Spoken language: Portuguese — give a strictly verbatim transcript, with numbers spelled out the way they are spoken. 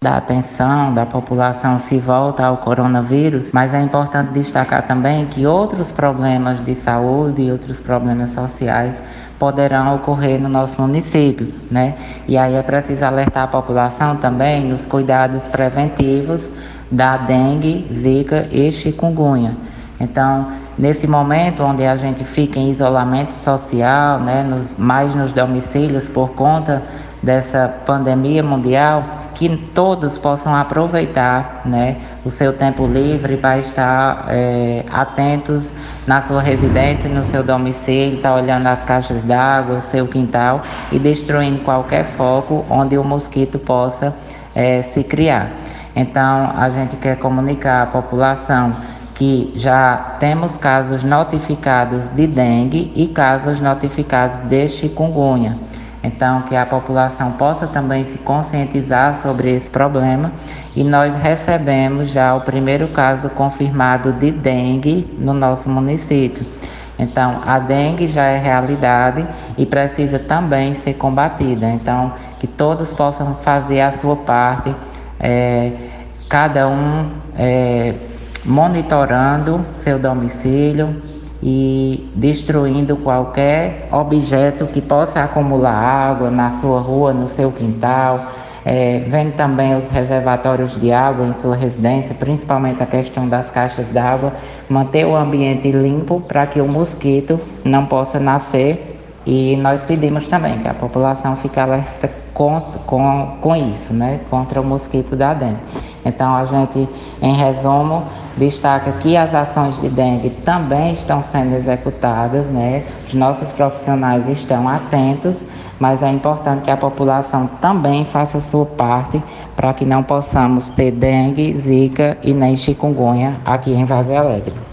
da atenção da população se volta ao coronavírus, mas é importante destacar também que outros problemas de saúde e outros problemas sociais poderão ocorrer no nosso município, né? E aí é preciso alertar a população também nos cuidados preventivos da dengue, zika e chikungunya. Então, nesse momento onde a gente fica em isolamento social, né, nos, mais nos domicílios por conta dessa pandemia mundial, que todos possam aproveitar, né, o seu tempo livre para estar é, atentos na sua residência, no seu domicílio, estar olhando as caixas d'água, o seu quintal e destruindo qualquer foco onde o mosquito possa é, se criar. Então, a gente quer comunicar à população que já temos casos notificados de dengue e casos notificados de chikungunya. Então, que a população possa também se conscientizar sobre esse problema. E nós recebemos já o primeiro caso confirmado de dengue no nosso município. Então, a dengue já é realidade e precisa também ser combatida. Então, que todos possam fazer a sua parte, é, cada um é, monitorando seu domicílio e destruindo qualquer objeto que possa acumular água na sua rua, no seu quintal, é, vendo também os reservatórios de água em sua residência, principalmente a questão das caixas d'água, manter o ambiente limpo para que o mosquito não possa nascer. E nós pedimos também que a população fique alerta com, com, com isso, né? Contra o mosquito da dengue. Então, a gente, em resumo, destaca que as ações de dengue também estão sendo executadas, né? Os nossos profissionais estão atentos, mas é importante que a população também faça a sua parte para que não possamos ter dengue, zika e nem chikungunya aqui em Varzea Alegre.